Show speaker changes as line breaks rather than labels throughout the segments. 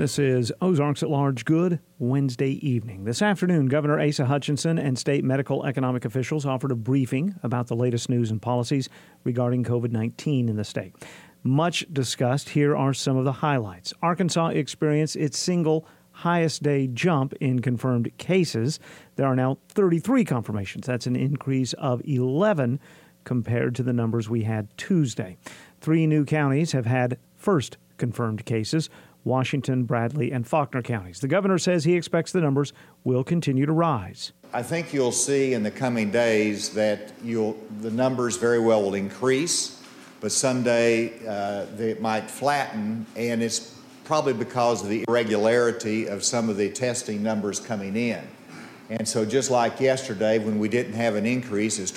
This is Ozarks at Large. Good Wednesday evening. This afternoon, Governor Asa Hutchinson and state medical economic officials offered a briefing about the latest news and policies regarding COVID-19 in the state. Much discussed. Here are some of the highlights. Arkansas experienced its single highest day jump in confirmed cases. There are now 33 confirmations. That's an increase of 11 compared to the numbers we had Tuesday. 3 new counties have had first confirmed cases: Washington, Bradley, and Faulkner counties. The governor says he expects the numbers will continue to rise.
I think you'll see in the coming days that the numbers very well will increase, but someday they might flatten, and it's probably because of the irregularity of some of the testing numbers coming in. And so just like yesterday when we didn't have an increase, it's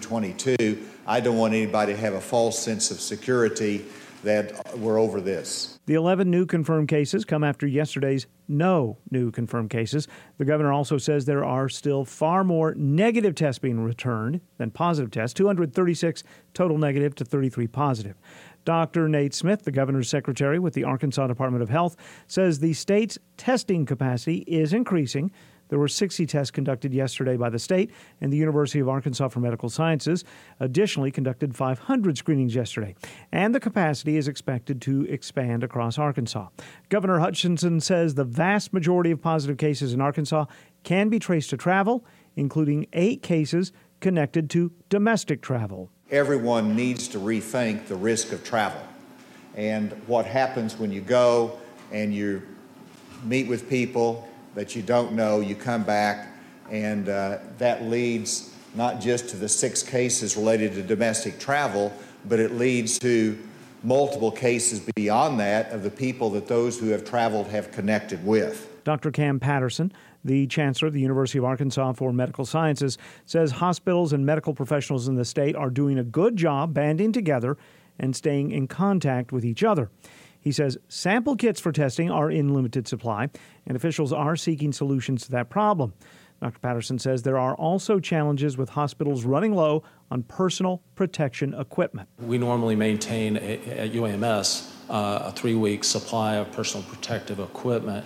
22, I don't want anybody to have a false sense of security that we're over this.
The 11 new confirmed cases come after yesterday's no new confirmed cases. The governor also says there are still far more negative tests being returned than positive tests, 236 total negative to 33 positive. Dr. Nate Smith, the governor's secretary with the Arkansas Department of Health, says the state's testing capacity is increasing. There were 60 tests conducted yesterday by the state, and the University of Arkansas for Medical Sciences additionally conducted 500 screenings yesterday. And the capacity is expected to expand across Arkansas. Governor Hutchinson says the vast majority of positive cases in Arkansas can be traced to travel, including 8 cases connected to domestic travel.
Everyone needs to rethink the risk of travel and what happens when you go and you meet with people that you don't know, you come back, and that leads not just to the 6 cases related to domestic travel, but it leads to multiple cases beyond that of the people that those who have traveled have connected with.
Dr. Cam Patterson, the chancellor of the University of Arkansas for Medical Sciences, says hospitals and medical professionals in the state are doing a good job banding together and staying in contact with each other. He says sample kits for testing are in limited supply, and officials are seeking solutions to that problem. Dr. Patterson says there are also challenges with hospitals running low on personal protection equipment.
We normally maintain at UAMS a 3-week supply of personal protective equipment,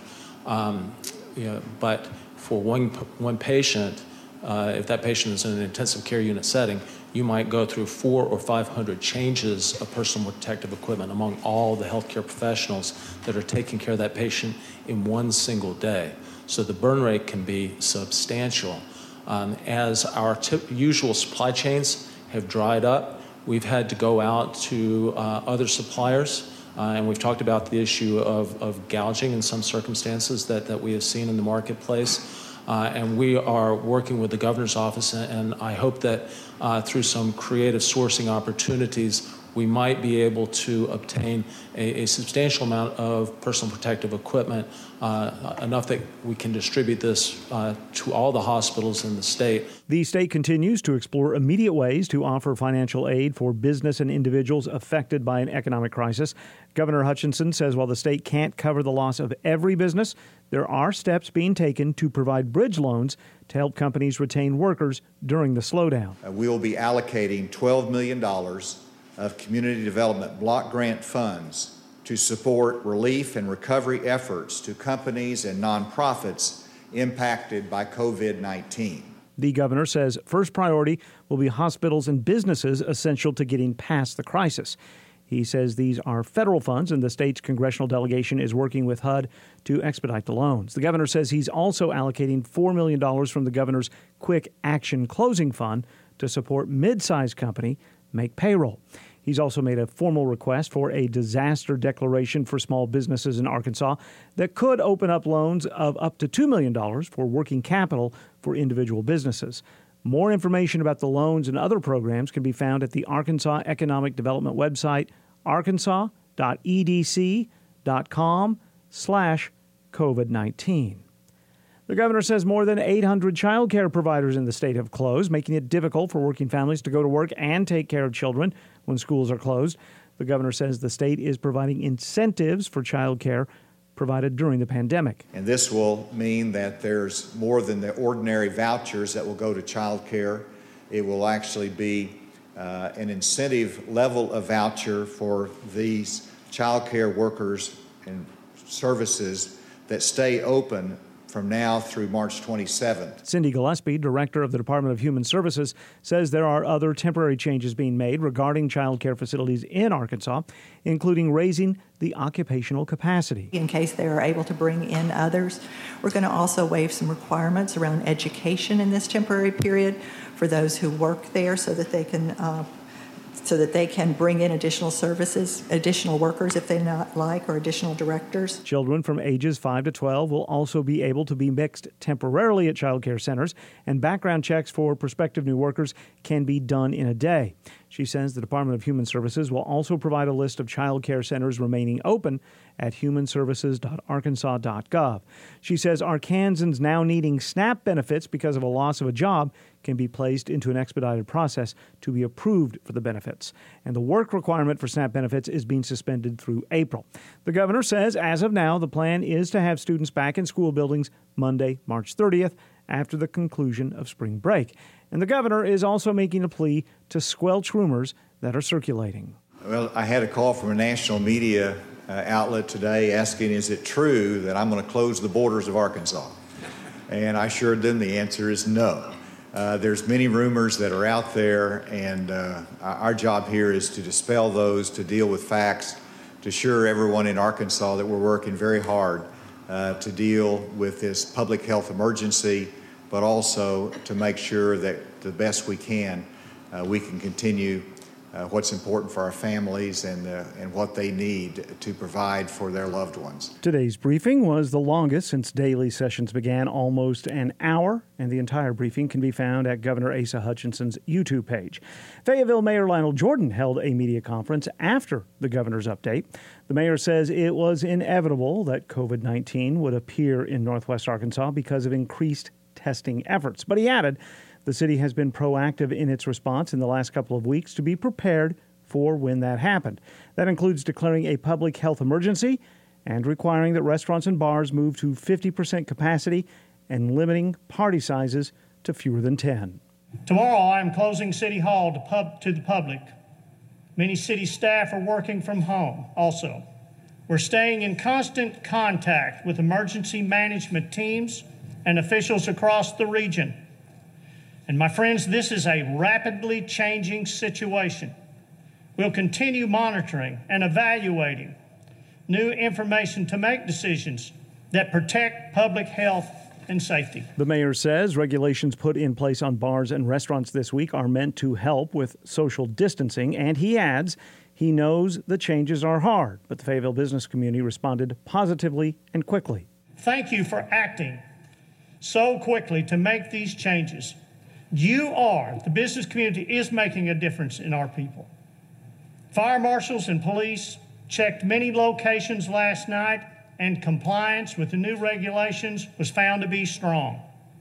but for one patient, if that patient is in an intensive care unit setting, you might go through 400 or 500 changes of personal protective equipment among all the healthcare professionals that are taking care of that patient in one single day. So the burn rate can be substantial. As our usual supply chains have dried up, we've had to go out to other suppliers, and we've talked about the issue of gouging in some circumstances that we have seen in the marketplace. And we are working with the governor's office, and I hope that through some creative sourcing opportunities, we might be able to obtain a substantial amount of personal protective equipment, enough that we can distribute this to all the hospitals in the state.
The state continues to explore immediate ways to offer financial aid for business and individuals affected by an economic crisis. Governor Hutchinson says while the state can't cover the loss of every business, there are steps being taken to provide bridge loans to help companies retain workers during the slowdown.
We will be allocating $12 million of community development block grant funds to support relief and recovery efforts to companies and nonprofits impacted by COVID-19.
The governor says first priority will be hospitals and businesses essential to getting past the crisis. He says these are federal funds, and the state's congressional delegation is working with HUD to expedite the loans. The governor says he's also allocating $4 million from the governor's Quick Action Closing Fund to support mid-sized company make payroll. He's also made a formal request for a disaster declaration for small businesses in Arkansas that could open up loans of up to $2 million for working capital for individual businesses. More information about the loans and other programs can be found at the Arkansas Economic Development website, arkansas.edc.com/COVID-19. The governor says more than 800 child care providers in the state have closed, making it difficult for working families to go to work and take care of children when schools are closed. The governor says the state is providing incentives for child care provided during the pandemic.
And this will mean that there's more than the ordinary vouchers that will go to child care. It will actually be an incentive level of voucher for these child care workers and services that stay open from now through March 27th.
Cindy Gillespie, director of the Department of Human Services, says there are other temporary changes being made regarding child care facilities in Arkansas, including raising the occupational capacity.
In case they are able to bring in others, we're going to also waive some requirements around education in this temporary period for those who work there so that they can bring in additional services, additional workers if they not like, or additional directors.
Children from ages 5 to 12 will also be able to be mixed temporarily at child care centers, and background checks for prospective new workers can be done in a day. She says the Department of Human Services will also provide a list of child care centers remaining open at humanservices.arkansas.gov. She says Arkansans now needing SNAP benefits because of a loss of a job can be placed into an expedited process to be approved for the benefits. And the work requirement for SNAP benefits is being suspended through April. The governor says as of now, the plan is to have students back in school buildings Monday, March 30th, after the conclusion of spring break. And the governor is also making a plea to squelch rumors that are circulating.
Well, I had a call from a national media outlet today asking, is it true that I'm going to close the borders of Arkansas? And I assured them the answer is no. There's many rumors that are out there, and our job here is to dispel those, to deal with facts, to assure everyone in Arkansas that we're working very hard to deal with this public health emergency, but also to make sure that the best we can continue what's important for our families and what they need to provide for their loved ones.
Today's briefing was the longest since daily sessions began, almost an hour, and the entire briefing can be found at Governor Asa Hutchinson's YouTube page. Fayetteville Mayor Lionel Jordan held a media conference after the governor's update. The mayor says it was inevitable that COVID-19 would appear in Northwest Arkansas because of increased testing efforts, but he added the city has been proactive in its response in the last couple of weeks to be prepared for when that happened. That includes declaring a public health emergency and requiring that restaurants and bars move to 50% capacity and limiting party sizes to fewer than 10.
Tomorrow I am closing City Hall to the public. Many city staff are working from home also. We're staying in constant contact with emergency management teams and officials across the region. And my friends, this is a rapidly changing situation. We'll continue monitoring and evaluating new information to make decisions that protect public health and safety.
The mayor says regulations put in place on bars and restaurants this week are meant to help with social distancing, and he adds he knows the changes are hard, but the Fayetteville business community responded positively and quickly.
Thank you for acting so quickly to make these changes. The business community is making a difference in our people. Fire marshals and police checked many locations last night, and compliance with the new regulations was found to be strong.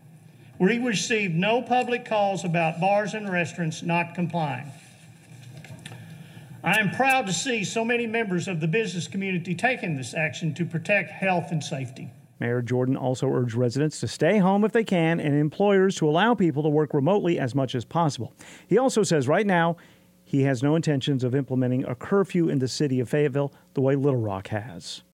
We received no public calls about bars and restaurants not complying. I am proud to see so many members of the business community taking this action to protect health and safety.
Mayor Jordan also urged residents to stay home if they can and employers to allow people to work remotely as much as possible. He also says right now he has no intentions of implementing a curfew in the city of Fayetteville the way Little Rock has.